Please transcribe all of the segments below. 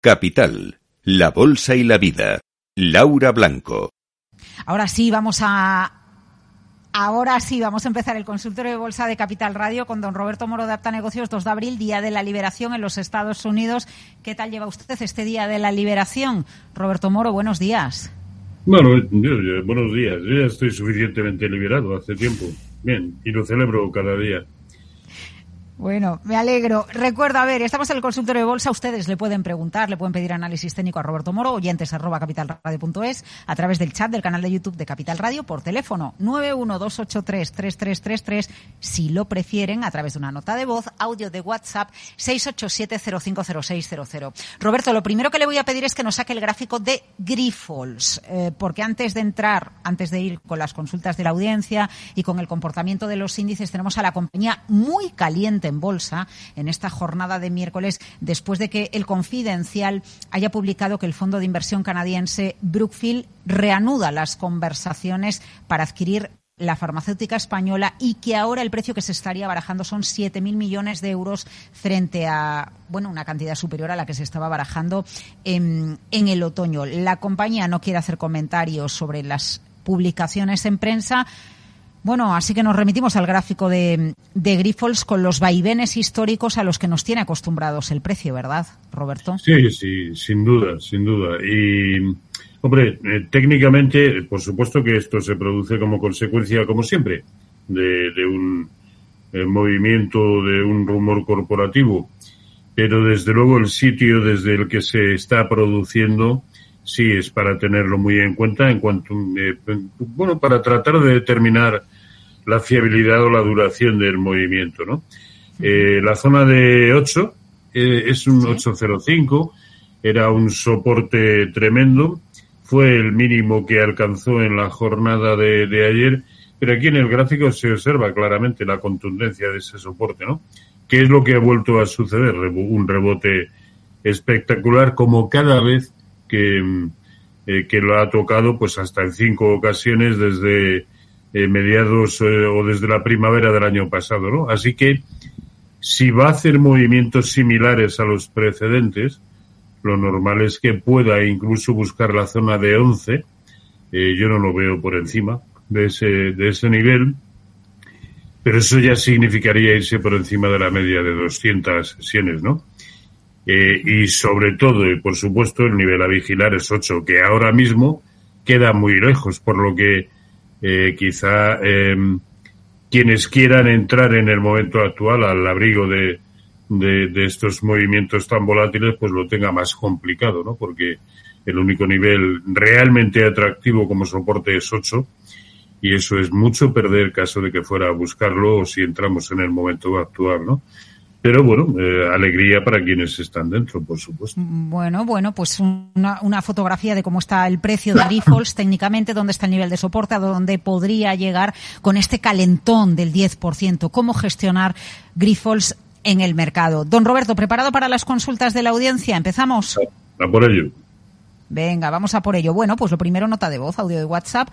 Capital, la bolsa y la vida. Laura Blanco. Ahora sí vamos a empezar el consultorio de bolsa de Capital Radio con don Roberto Moro de Apta Negocios, 2 de abril, Día de la Liberación en los Estados Unidos. ¿Qué tal lleva usted este Día de la Liberación? Roberto Moro, buenos días. Bueno, buenos días. Yo ya estoy suficientemente liberado hace tiempo. Bien, y lo celebro cada día. Bueno, me alegro. Recuerda, estamos en el consultorio de bolsa. Ustedes le pueden preguntar, le pueden pedir análisis técnico a Roberto Moro, oyentes@capitalradio.es, a través del chat del canal de YouTube de Capital Radio, por teléfono 912833333, si lo prefieren, a través de una nota de voz, audio de WhatsApp 687050600. Roberto, lo primero que le voy a pedir es que nos saque el gráfico de Grifols, porque antes de ir con las consultas de la audiencia y con el comportamiento de los índices, tenemos a la compañía muy caliente en bolsa en esta jornada de miércoles, después de que el Confidencial haya publicado que el fondo de inversión canadiense Brookfield reanuda las conversaciones para adquirir la farmacéutica española y que ahora el precio que se estaría barajando son 7.000 millones de euros frente a una cantidad superior a la que se estaba barajando en el otoño. La compañía no quiere hacer comentarios sobre las publicaciones en prensa. Bueno, así que nos remitimos al gráfico de Grifols con los vaivenes históricos a los que nos tiene acostumbrados el precio, ¿verdad, Roberto? Sí, sin duda. Y, hombre, técnicamente, por supuesto que esto se produce como consecuencia, como siempre, de un movimiento, de un rumor corporativo. Pero, desde luego, el sitio desde el que se está produciendo sí es para tenerlo muy en cuenta en cuanto, para tratar de determinar la fiabilidad o la duración del movimiento, ¿no? La zona de 8 es un 8.05, era un soporte tremendo, fue el mínimo que alcanzó en la jornada de ayer, pero aquí en el gráfico se observa claramente la contundencia de ese soporte, ¿no? ¿Qué es lo que ha vuelto a suceder? Un rebote espectacular, como cada vez que lo ha tocado, pues hasta en 5 ocasiones desde mediados o desde la primavera del año pasado, ¿no? Así que si va a hacer movimientos similares a los precedentes, lo normal es que pueda incluso buscar la zona de 11. Yo no lo veo por encima de ese nivel, pero eso ya significaría irse por encima de la media de 200 sesiones, ¿no? Y sobre todo, y por supuesto, el nivel a vigilar es 8, que ahora mismo queda muy lejos, por lo que quizá quienes quieran entrar en el momento actual al abrigo de estos movimientos tan volátiles, pues lo tenga más complicado, ¿no? Porque el único nivel realmente atractivo como soporte es 8, y eso es mucho perder caso de que fuera a buscarlo o si entramos en el momento actual, ¿no? Pero alegría para quienes están dentro, por supuesto. Bueno, pues una fotografía de cómo está el precio de Grifols técnicamente, dónde está el nivel de soporte, a dónde podría llegar con este calentón del 10%. ¿Cómo gestionar Grifols en el mercado? Don Roberto, ¿preparado para las consultas de la audiencia? ¿Empezamos? A por ello. Venga, vamos a por ello. Bueno, pues lo primero, nota de voz, audio de WhatsApp,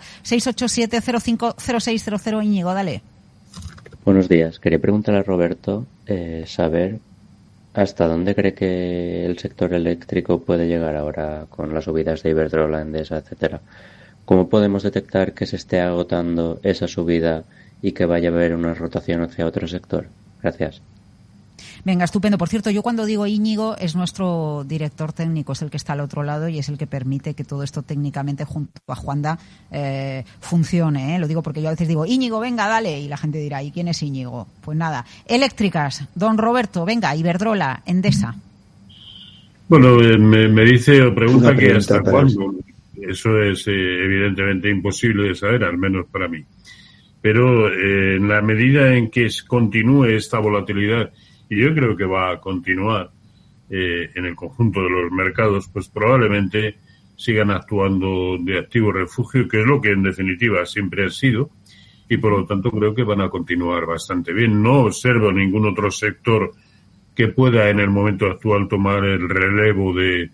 687050600. Íñigo, dale. Buenos días. Quería preguntarle a Roberto saber hasta dónde cree que el sector eléctrico puede llegar ahora con las subidas de Iberdrola, Endesa, etcétera. ¿Cómo podemos detectar que se esté agotando esa subida y que vaya a haber una rotación hacia otro sector? Gracias. Venga, estupendo. Por cierto, yo cuando digo Íñigo es nuestro director técnico, es el que está al otro lado y es el que permite que todo esto técnicamente junto a Juanda funcione. Lo digo porque yo a veces digo Íñigo, venga, dale, y la gente dirá, ¿y quién es Íñigo? Pues nada, eléctricas, don Roberto, venga, Iberdrola, Endesa. Bueno, me dice o pregunta que hasta cuándo. Eso es evidentemente imposible de saber, al menos para mí. Pero en la medida en que continúe esta volatilidad, y yo creo que va a continuar en el conjunto de los mercados, pues probablemente sigan actuando de activo refugio, que es lo que en definitiva siempre ha sido, y por lo tanto creo que van a continuar bastante bien. No observo ningún otro sector que pueda en el momento actual tomar el relevo del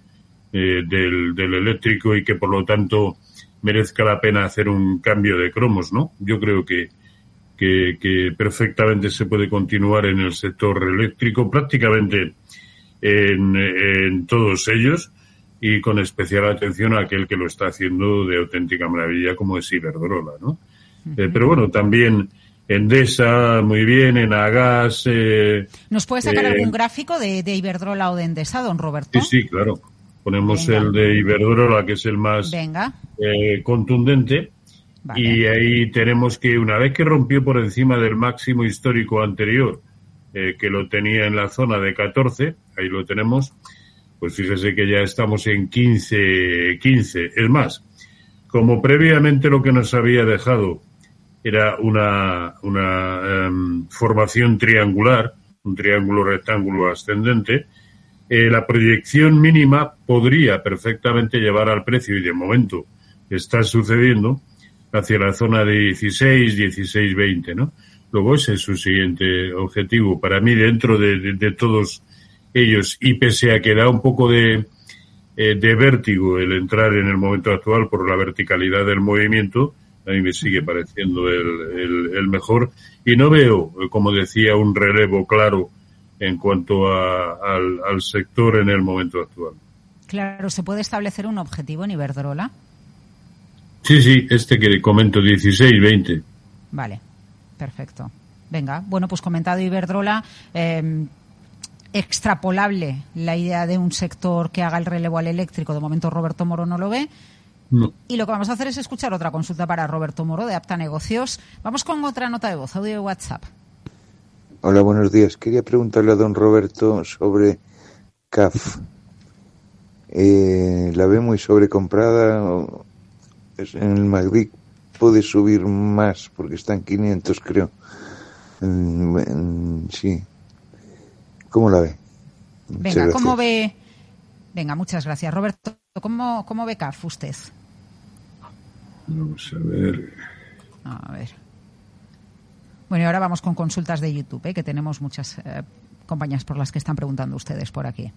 eléctrico y que por lo tanto merezca la pena hacer un cambio de cromos, ¿no? Yo creo que perfectamente se puede continuar en el sector eléctrico. Prácticamente en todos ellos, y con especial atención a aquel que lo está haciendo de auténtica maravilla, como es Iberdrola, ¿no? Pero bueno, también Endesa, muy bien, Enagas... ¿Nos puede sacar algún gráfico de Iberdrola o de Endesa, don Roberto? Sí, claro. Ponemos el de Iberdrola, que es el más contundente. Vale. Y ahí tenemos que, una vez que rompió por encima del máximo histórico anterior, que lo tenía en la zona de 14, ahí lo tenemos, pues fíjese que ya estamos en 15. Es más, como previamente lo que nos había dejado era una formación triangular, un triángulo rectángulo ascendente, la proyección mínima podría perfectamente llevar al precio, y de momento está sucediendo, hacia la zona de 16-20, ¿no? Luego ese es su siguiente objetivo. Para mí, dentro de todos ellos, y pese a que da un poco de vértigo el entrar en el momento actual por la verticalidad del movimiento, a mí me sigue pareciendo el mejor, y no veo, como decía, un relevo claro en cuanto al sector en el momento actual. Claro, ¿se puede establecer un objetivo en Iberdrola? Sí, este que comento, 16-20. Vale, perfecto. Venga, bueno, pues comentado Iberdrola, extrapolable la idea de un sector que haga el relevo al eléctrico. De momento Roberto Moro no lo ve. No. Y lo que vamos a hacer es escuchar otra consulta para Roberto Moro de Apta Negocios. Vamos con otra nota de voz, audio de WhatsApp. Hola, buenos días. Quería preguntarle a don Roberto sobre CAF. ¿La ve muy sobrecomprada? En el Madrid puede subir más porque está en 500, creo. Sí. ¿Cómo la ve? Venga, ¿cómo ve? Venga, muchas gracias. Roberto, ¿cómo ve CAF usted? Vamos a ver. A ver. Bueno, y ahora vamos con consultas de YouTube, que tenemos muchas compañías por las que están preguntando ustedes por aquí.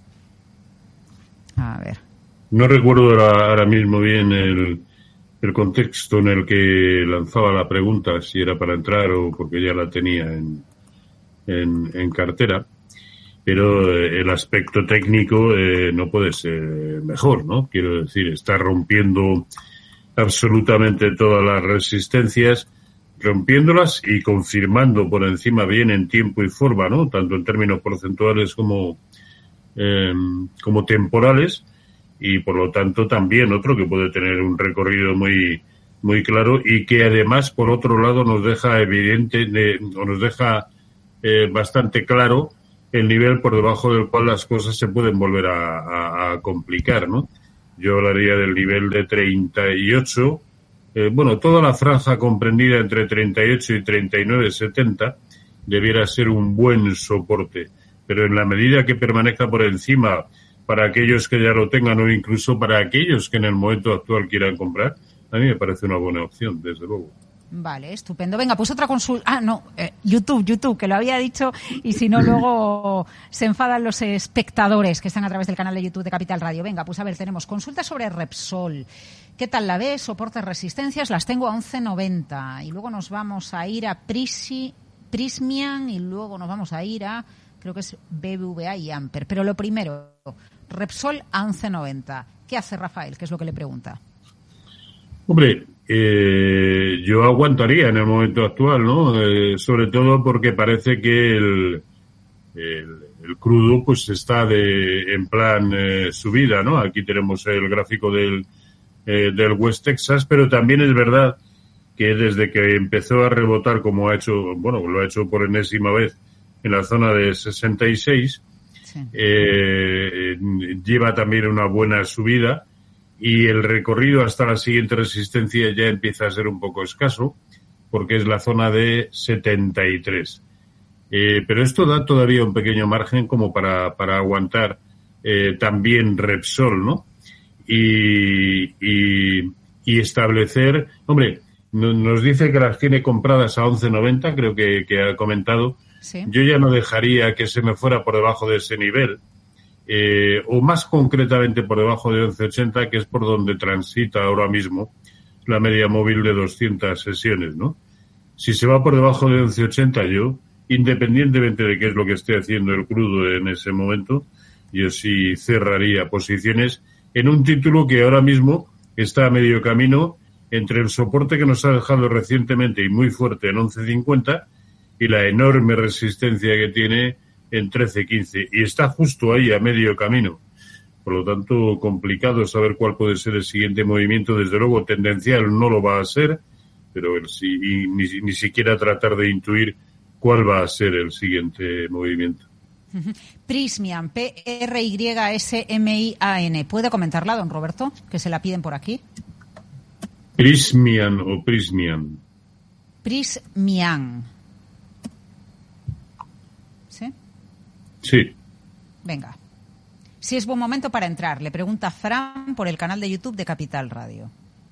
A ver. No recuerdo ahora mismo bien el contexto en el que lanzaba la pregunta, si era para entrar o porque ya la tenía en cartera, pero el aspecto técnico no puede ser mejor, ¿no? Quiero decir, está rompiendo absolutamente todas las resistencias, rompiéndolas y confirmando por encima bien en tiempo y forma, ¿no? Tanto en términos porcentuales como temporales, y por lo tanto también otro que puede tener un recorrido muy muy claro, y que además por otro lado nos deja bastante claro el nivel por debajo del cual las cosas se pueden volver a complicar, ¿no? Yo hablaría del nivel de 38, toda la franja comprendida entre 38 y 39,70 debiera ser un buen soporte, pero en la medida que permanezca por encima, para aquellos que ya lo tengan o incluso para aquellos que en el momento actual quieran comprar, a mí me parece una buena opción, desde luego. Vale, estupendo. Venga, pues otra consulta. YouTube, que lo había dicho, y si no luego se enfadan los espectadores que están a través del canal de YouTube de Capital Radio. Venga, pues a ver, tenemos consultas sobre Repsol. ¿Qué tal la ves? Soportes, resistencias, las tengo a 11,90. Y luego nos vamos a ir a Prismian, y luego nos vamos a ir a, creo que es BBVA y Amper. Pero lo primero, Repsol a 11,90. ¿Qué hace Rafael? ¿Qué es lo que le pregunta? Hombre, yo aguantaría en el momento actual, ¿no? Sobre todo porque parece que el crudo pues está en plan subida, ¿no? Aquí tenemos el gráfico del West Texas, pero también es verdad que desde que empezó a rebotar, como lo ha hecho por enésima vez en la zona de 66, sí. Lleva también una buena subida, y el recorrido hasta la siguiente resistencia ya empieza a ser un poco escaso, porque es la zona de 73. Pero esto da todavía un pequeño margen como para aguantar también Repsol, ¿no? Y establecer... Hombre, nos dice que las tiene compradas a 11,90, creo que ha comentado. Sí. Yo ya no dejaría que se me fuera por debajo de ese nivel. O más concretamente por debajo de 11,80, que es por donde transita ahora mismo la media móvil de 200 sesiones, ¿no? Si se va por debajo de 11,80, yo, independientemente de qué es lo que esté haciendo el crudo en ese momento, yo sí cerraría posiciones en un título que ahora mismo está a medio camino entre el soporte que nos ha dejado recientemente y muy fuerte en 11.50 y la enorme resistencia que tiene en 13.15. Y está justo ahí, a medio camino. Por lo tanto, complicado saber cuál puede ser el siguiente movimiento. Desde luego, tendencial no lo va a ser, pero ni siquiera tratar de intuir cuál va a ser el siguiente movimiento. Prysmian, P-R-Y-S-M-I-A-N. ¿Puede comentarla, don Roberto? Que se la piden por aquí. Prysmian o Prysmian. Prysmian. ¿Sí? Sí. Venga. Si es buen momento para entrar, le pregunta Fran por el canal de YouTube de Capital Radio.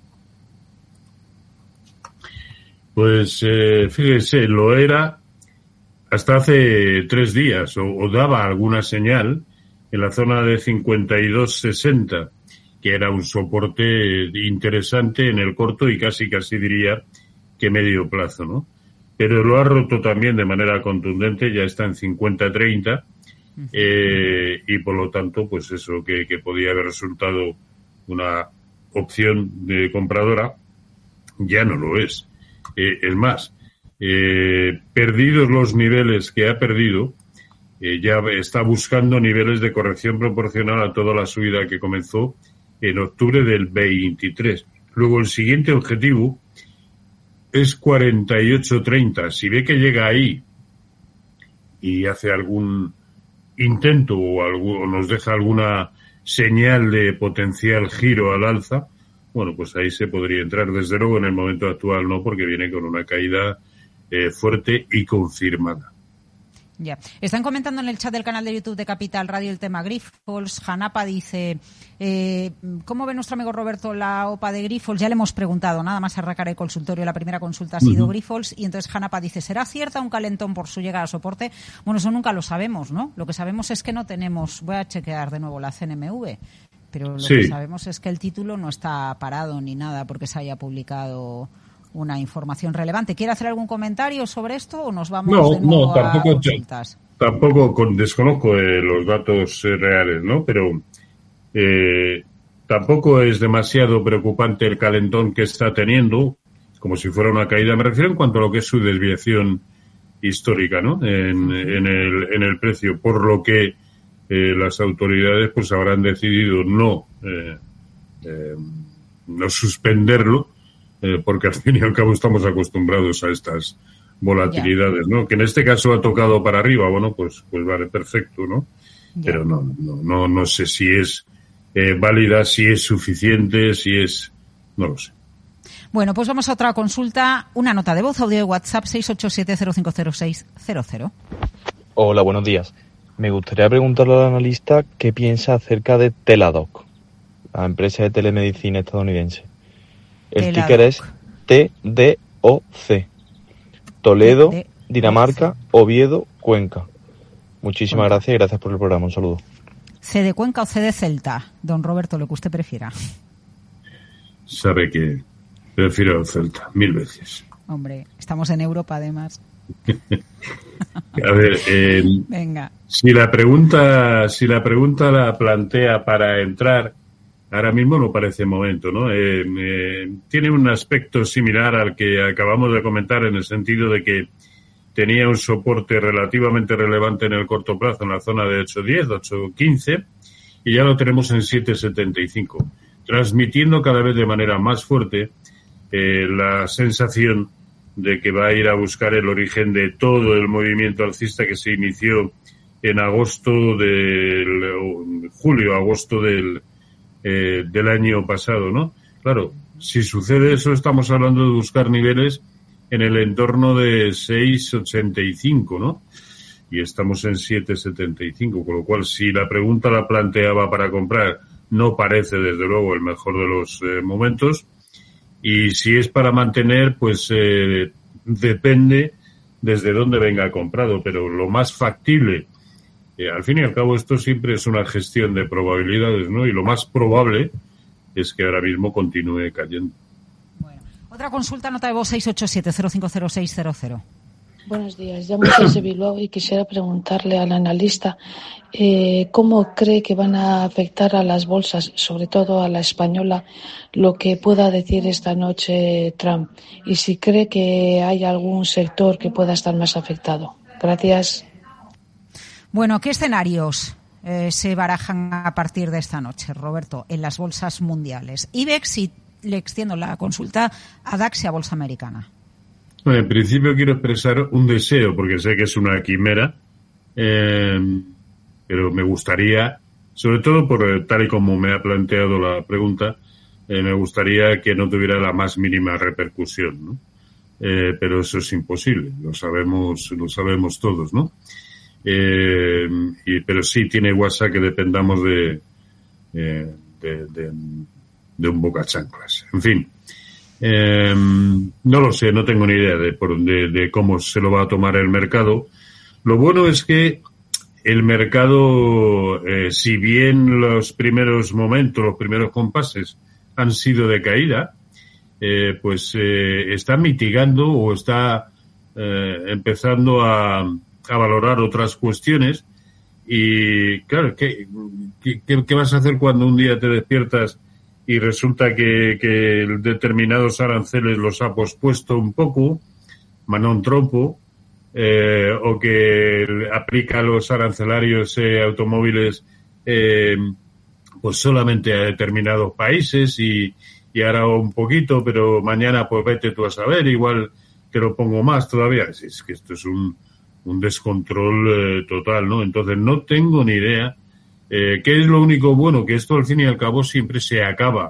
Pues fíjese, lo era hasta hace 3 días, o daba alguna señal en la zona de 52.60, que era un soporte interesante en el corto y casi diría que medio plazo, ¿no? Pero lo ha roto también de manera contundente, ya está en 50.30, y por lo tanto, pues eso, que podía haber resultado una opción de compradora, ya no lo es. Es más, perdidos los niveles que ha perdido, ya está buscando niveles de corrección proporcional a toda la subida que comenzó en octubre del 23. Luego el siguiente objetivo es 48.30. Si ve que llega ahí y hace algún intento o nos deja alguna señal de potencial giro al alza, bueno, pues ahí se podría entrar. Desde luego en el momento actual no, porque viene con una caída fuerte y confirmada. Ya. Están comentando en el chat del canal de YouTube de Capital Radio el tema Grifols. Janapa dice, ¿cómo ve nuestro amigo Roberto la OPA de Grifols? Ya le hemos preguntado, nada más arrancar el consultorio, la primera consulta ha sido Grifols, y entonces Janapa dice, ¿será cierta un calentón por su llegada a soporte? Bueno, eso nunca lo sabemos, ¿no? Lo que sabemos es que no tenemos, voy a chequear de nuevo la CNMV, pero lo que sabemos es que el título no está parado ni nada porque se haya publicado una información relevante. ¿Quiere hacer algún comentario sobre esto o nos vamos de nuevo a consultas? Tampoco desconozco los datos reales, ¿no? Pero tampoco es demasiado preocupante el calentón que está teniendo, como si fuera una caída. Me refiero en cuanto a lo que es su desviación histórica, ¿no? En el precio, por lo que las autoridades pues habrán decidido no suspenderlo, porque al fin y al cabo estamos acostumbrados a estas volatilidades, ¿no? Que en este caso ha tocado para arriba, bueno, pues vale, perfecto, ¿no? Pero no sé si es válida, si es suficiente, no lo sé. Bueno, pues vamos a otra consulta, una nota de voz, audio de WhatsApp 687050600. Hola, buenos días. Me gustaría preguntarle al analista qué piensa acerca de Teladoc, la empresa de telemedicina estadounidense. El ticker es TDOC. Toledo, Dinamarca, Oviedo, Cuenca. Muchísimas gracias y gracias por el programa. Un saludo. ¿C de Cuenca o C de Celta? Don Roberto, lo que usted prefiera. Sabe que prefiero Celta 1000 veces. Hombre, estamos en Europa además. A ver, venga. Si la pregunta la plantea para entrar, ahora mismo no parece momento, ¿no? Tiene un aspecto similar al que acabamos de comentar, en el sentido de que tenía un soporte relativamente relevante en el corto plazo, en la zona de 8.10, 8.15, y ya lo tenemos en 7.75, transmitiendo cada vez de manera más fuerte la sensación de que va a ir a buscar el origen de todo el movimiento alcista que se inició en julio-agosto del año pasado, ¿no? Claro, si sucede eso, estamos hablando de buscar niveles en el entorno de 6.85, ¿no? Y estamos en 7.75, con lo cual, si la pregunta la planteaba para comprar, no parece, desde luego, el mejor de los momentos. Y si es para mantener, pues depende desde dónde venga comprado, pero lo más factible, al fin y al cabo esto siempre es una gestión de probabilidades, ¿no? Y lo más probable es que ahora mismo continúe cayendo. Bueno, otra consulta, nota de voz 687-050600. Buenos días, llamo desde Bilbao y quisiera preguntarle al analista cómo cree que van a afectar a las bolsas, sobre todo a la española, lo que pueda decir esta noche Trump, y si cree que hay algún sector que pueda estar más afectado. Gracias. Bueno, ¿qué escenarios se barajan a partir de esta noche, Roberto, en las bolsas mundiales? IBEX, y le extiendo la consulta a DAX y a Bolsa Americana. Bueno, en principio quiero expresar un deseo, porque sé que es una quimera, pero me gustaría, sobre todo por tal y como me ha planteado la pregunta, me gustaría que no tuviera la más mínima repercusión, ¿no? Pero eso es imposible, lo sabemos todos, ¿no? Pero sí tiene WhatsApp que dependamos de un bocachanclas. En fin, no lo sé, no tengo ni idea de cómo se lo va a tomar el mercado. Lo bueno es que el mercado, si bien los primeros momentos, los primeros compases han sido de caída, está mitigando o está empezando a valorar otras cuestiones. Y claro, ¿qué vas a hacer cuando un día te despiertas y resulta que determinados aranceles los ha pospuesto un poco, ma non troppo, o que aplica los arancelarios automóviles pues solamente a determinados países y ahora un poquito, pero mañana pues vete tú a saber, igual te lo pongo más todavía? Es que esto es un descontrol total, ¿no? Entonces no tengo ni idea. ¿Qué es lo único bueno? Que esto al fin y al cabo siempre se acaba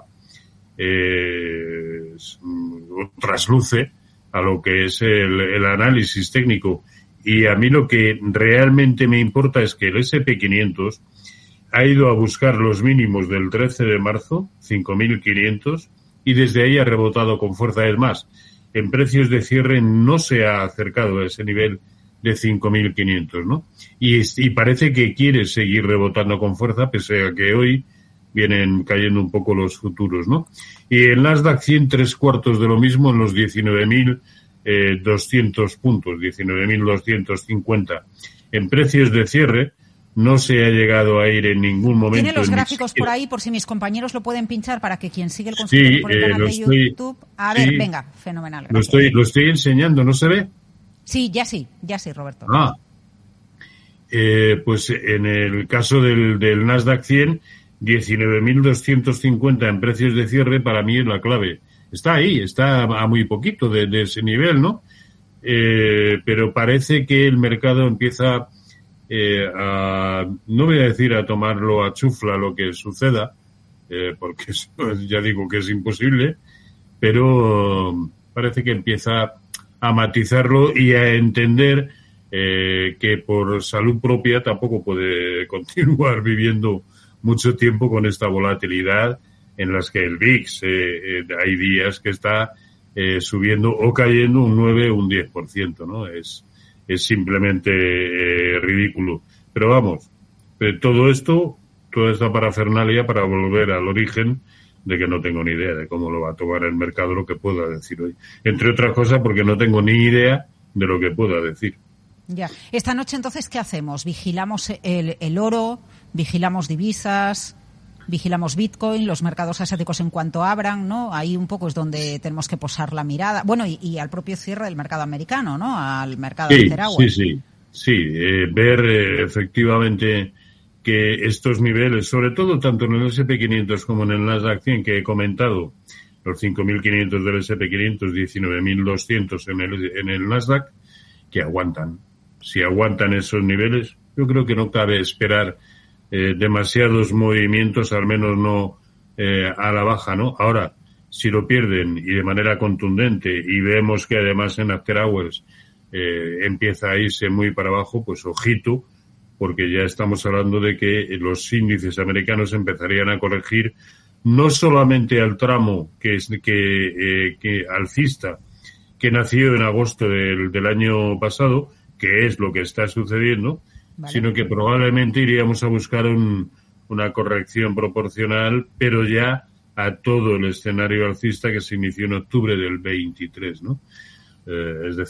trasluce a lo que es el análisis técnico, y a mí lo que realmente me importa es que el S&P 500 ha ido a buscar los mínimos del 13 de marzo, 5.500, y desde ahí ha rebotado con fuerza. Es más, en precios de cierre no se ha acercado a ese nivel de 5.500, ¿no? Y parece que quiere seguir rebotando con fuerza, pese a que hoy vienen cayendo un poco los futuros, ¿no? Y el Nasdaq 100, 3/4 de lo mismo, en los 19.200 puntos, 19.250. En precios de cierre no se ha llegado a ir en ningún momento. ¿Tiene los gráficos por ahí, por si mis compañeros lo pueden pinchar para que quien sigue el consultorio por el canal de YouTube? A ver, venga, fenomenal. Gracias. Lo estoy enseñando, ¿no se ve? Sí, ya sí, Roberto. Pues en el caso del Nasdaq 100, 19.250 en precios de cierre para mí es la clave. Está ahí, está a muy poquito de ese nivel, ¿no? Pero parece que el mercado empieza no voy a decir a tomarlo a chufla lo que suceda, porque eso ya digo que es imposible, pero parece que empieza a matizarlo y a entender que por salud propia tampoco puede continuar viviendo mucho tiempo con esta volatilidad en las que el VIX hay días que está subiendo o cayendo un 9 o un 10%, ¿no? Es simplemente ridículo. Pero vamos, toda esta parafernalia para volver al origen de que no tengo ni idea de cómo lo va a tomar el mercado, lo que pueda decir hoy. Entre otras cosas porque no tengo ni idea de lo que pueda decir. Ya. Esta noche, entonces, ¿qué hacemos? ¿Vigilamos el oro? ¿Vigilamos divisas? ¿Vigilamos Bitcoin? ¿Los mercados asiáticos en cuanto abran? ¿No? Ahí un poco es donde tenemos que posar la mirada. Bueno, y al propio cierre del mercado americano, ¿no? Al mercado de Interagua. Sí. Ver efectivamente que estos niveles, sobre todo tanto en el S&P 500 como en el Nasdaq 100 que he comentado, los 5.500 del S&P 500, 19.200 en el Nasdaq, que aguantan. Si aguantan esos niveles, yo creo que no cabe esperar demasiados movimientos, al menos no a la baja, ¿no? Ahora, si lo pierden y de manera contundente y vemos que además en After Hours empieza a irse muy para abajo, pues ojito, porque ya estamos hablando de que los índices americanos empezarían a corregir no solamente al tramo que alcista que nació en agosto del año pasado, que es lo que está sucediendo, ¿vale?, sino que probablemente iríamos a buscar una corrección proporcional, pero ya a todo el escenario alcista que se inició en octubre del 23, ¿no? Es decir,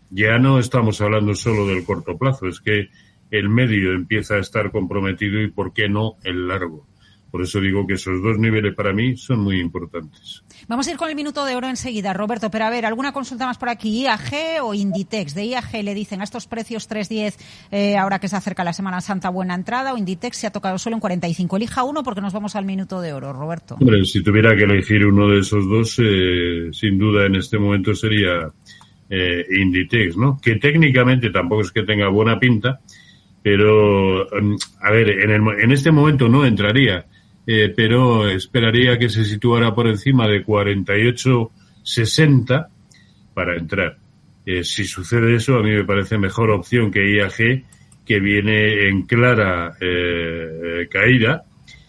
ya no estamos hablando solo del corto plazo, es que el medio empieza a estar comprometido y, ¿por qué no, el largo? Por eso digo que esos dos niveles para mí son muy importantes. Vamos a ir con el minuto de oro enseguida, Roberto, pero a ver, ¿alguna consulta más por aquí? ¿IAG o Inditex? De IAG le dicen a estos precios 3.10, ahora que se acerca la Semana Santa, buena entrada, o Inditex se ha tocado solo en 45. Elija uno porque nos vamos al minuto de oro, Roberto. Hombre, si tuviera que elegir uno de esos dos, sin duda en este momento sería Inditex, ¿no? Que técnicamente tampoco es que tenga buena pinta, pero, a ver, en este momento no entraría. Pero esperaría que se situara por encima de 48,60 para entrar. Si sucede eso, a mí me parece mejor opción que IAG, que viene en clara caída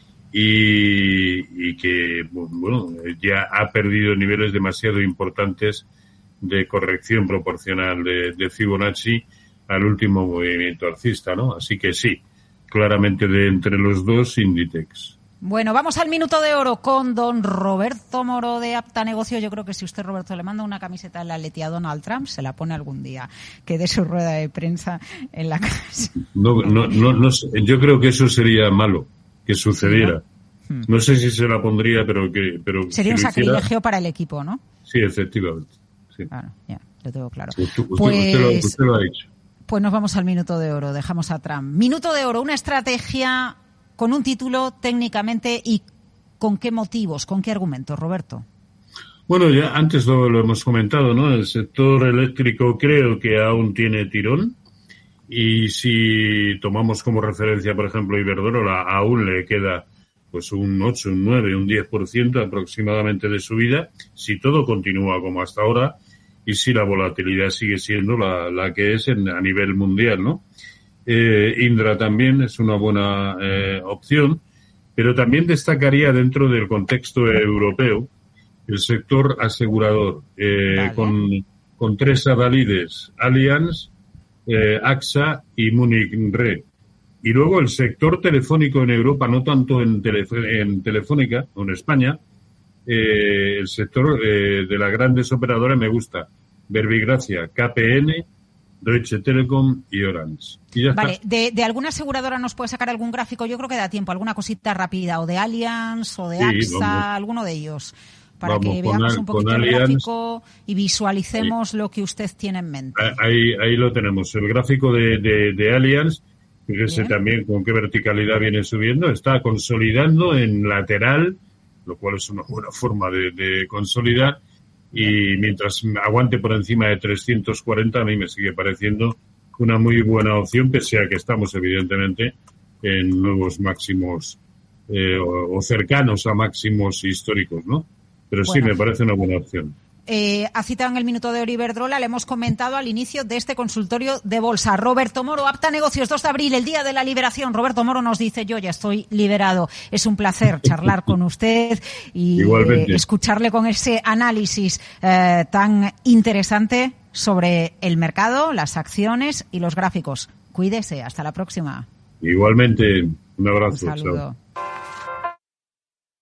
y que, bueno, ya ha perdido niveles demasiado importantes de corrección proporcional de Fibonacci al último movimiento alcista, ¿no? Así que sí, claramente de entre los dos, Inditex. Bueno, vamos al minuto de oro con don Roberto Moro de Apta Negocio. Yo creo que si usted, Roberto, le manda una camiseta de la Leti a Donald Trump, se la pone algún día, que dé su rueda de prensa en la casa. No, yo creo que eso sería malo, que sucediera. Sí, ¿no? No sé si se la pondría, pero sería si un sacrilegio para el equipo, ¿no? Sí, efectivamente. Sí. Claro, ya, lo tengo claro. Usted lo ha dicho. Pues nos vamos al minuto de oro, dejamos a Trump. Minuto de oro, una estrategia con un título técnicamente, y ¿con qué motivos, con qué argumentos, Roberto? Bueno, ya antes lo hemos comentado, ¿no? El sector eléctrico creo que aún tiene tirón, y si tomamos como referencia, por ejemplo, Iberdrola, aún le queda pues un 8, un 9, un 10% aproximadamente de subida, si todo continúa como hasta ahora y si la volatilidad sigue siendo la que es a nivel mundial, ¿no? Indra también es una buena opción, pero también destacaría dentro del contexto europeo el sector asegurador, vale, con tres avalides, Allianz, AXA y Munich Re. Y luego el sector telefónico en Europa, no tanto en Telefónica o en España, el sector de las grandes operadoras me gusta, Verbigracia, KPN, Deutsche Telekom y Orange. Y ya vale, está. ¿De alguna aseguradora nos puede sacar algún gráfico? Yo creo que da tiempo, alguna cosita rápida, o de Allianz, o de AXA, vamos, alguno de ellos, para vamos, que veamos un poquito el Allianz, gráfico y visualicemos lo que usted tiene en mente. Ahí lo tenemos, el gráfico de Allianz, fíjese también con qué verticalidad viene subiendo, está consolidando en lateral, lo cual es una buena forma de consolidar. Y mientras aguante por encima de 340, a mí me sigue pareciendo una muy buena opción, pese a que estamos evidentemente en nuevos máximos o cercanos a máximos históricos, ¿no? Pero bueno, sí, me parece una buena opción. Ha citado en el minuto de oro Iberdrola, le hemos comentado al inicio de este consultorio de bolsa. Roberto Moro, Apta Negocios, 2 de abril, el día de la liberación. Roberto Moro nos dice, yo ya estoy liberado. Es un placer charlar con usted y escucharle con ese análisis tan interesante sobre el mercado, las acciones y los gráficos. Cuídese, hasta la próxima. Igualmente, un abrazo. Un saludo. Chao.